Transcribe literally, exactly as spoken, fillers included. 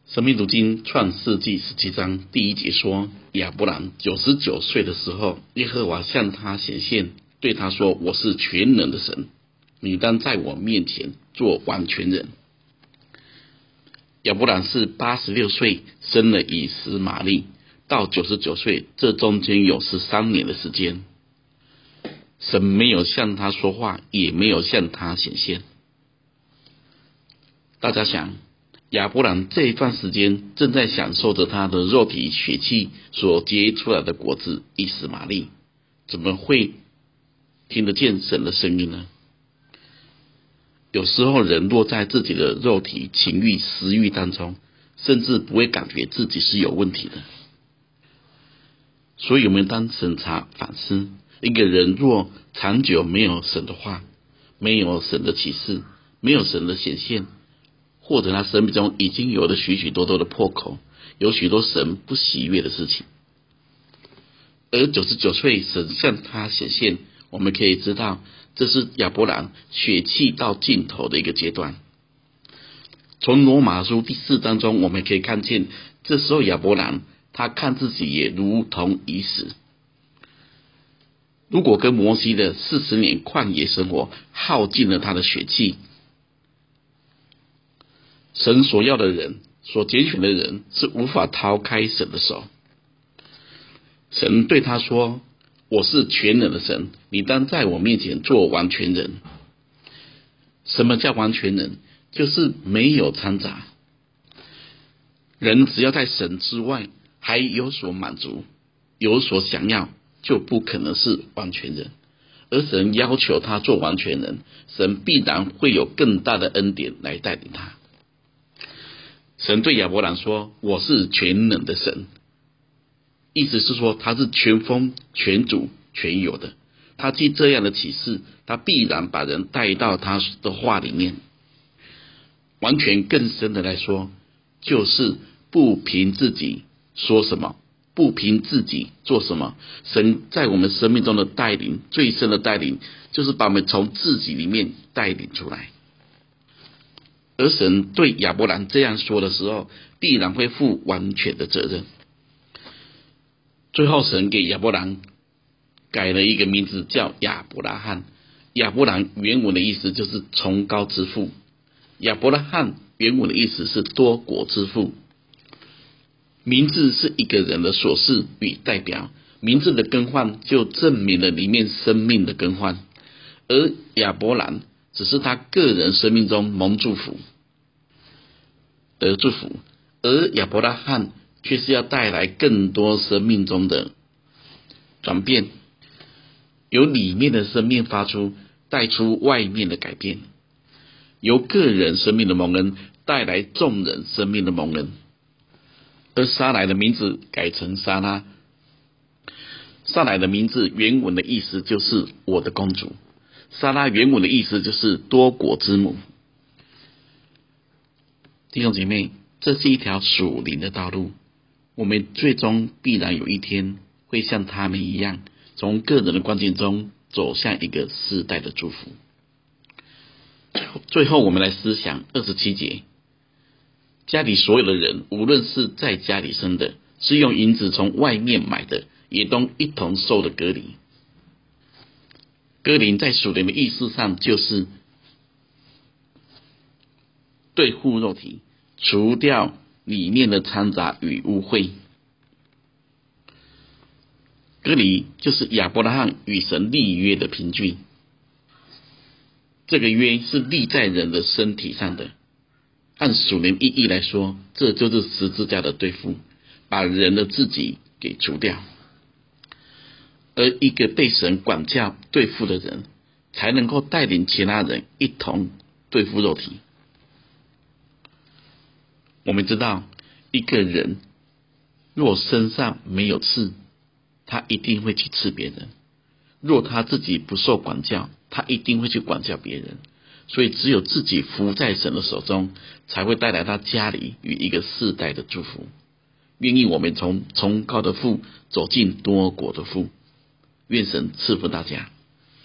生命读经创世纪十七章第一节说，亚伯兰九十九岁的时候，耶和华向他显现，对他说：我是全能的神，你当在我面前做完全人。亚伯兰是八十六岁生了以实玛利，到九十九岁，这中间有十三年的时间，神没有向他说话，也没有向他显现。大家想，亚伯兰这一段时间正在享受着他的肉体血气所结出来的果子以实玛利，怎么会听得见神的声音呢？有时候人落在自己的肉体情欲私欲当中，甚至不会感觉自己是有问题的。所以我们当审查反思，一个人若长久没有神的话，没有神的启示，没有神的显现，或者他生命中已经有了许许多多的破口，有许多神不喜悦的事情。而九十九岁神向他显现，我们可以知道这是亚伯兰血气到尽头的一个阶段。从罗马书第四章中我们可以看见，这时候亚伯兰他看自己也如同已死。如果跟摩西的四十年旷野生活耗尽了他的血气，神所要的人，所拣选的人是无法逃开神的手。神对他说：我是全能的神，你当在我面前做完全人。什么叫完全人？就是没有掺杂。人只要在神之外还有所满足，有所想要，就不可能是完全人。而神要求他做完全人，神必然会有更大的恩典来带领他。神对亚伯兰说：我是全能的神，意思是说他是全丰全主全有的。他既这样的启示，他必然把人带到他的话里面。完全更深的来说，就是不凭自己说什么，不凭自己做什么。神在我们生命中的带领，最深的带领，就是把我们从自己里面带领出来。而神对亚伯兰这样说的时候，必然会负完全的责任。最后神给亚伯兰改了一个名字，叫亚伯拉罕。亚伯兰原文的意思就是崇高之父，亚伯拉罕原文的意思是多国之父。名字是一个人的所示与代表，名字的更换就证明了里面生命的更换。而亚伯兰只是他个人生命中蒙祝福得祝福，而亚伯拉罕却是要带来更多生命中的转变，由里面的生命发出，带出外面的改变，由个人生命的蒙恩带来众人生命的蒙恩。而撒莱的名字改成撒拉，撒莱的名字原文的意思就是我的公主，撒拉原文的意思就是多国之母。弟兄姐妹，这是一条属灵的道路，我们最终必然有一天会像他们一样，从个人的光景中走向一个世代的祝福。最后我们来思想二十七节，家里所有的人，无论是在家里生的，是用银子从外面买的，也都一同受的割礼。割礼在属灵的意思上就是对付肉体，除掉里面的掺杂与污秽。割礼就是亚伯拉罕与神立约的凭据，这个约是立在人的身体上的。按属灵意义来说，这就是十字架的对付，把人的自己给除掉。而一个被神管教对付的人，才能够带领其他人一同对付肉体。我们知道，一个人若身上没有刺，他一定会去刺别人；若他自己不受管教，他一定会去管教别人。所以只有自己服在神的手中，才会带来他家里与一个世代的祝福。愿意我们从崇高的父走进多国的父，愿神赐福大家。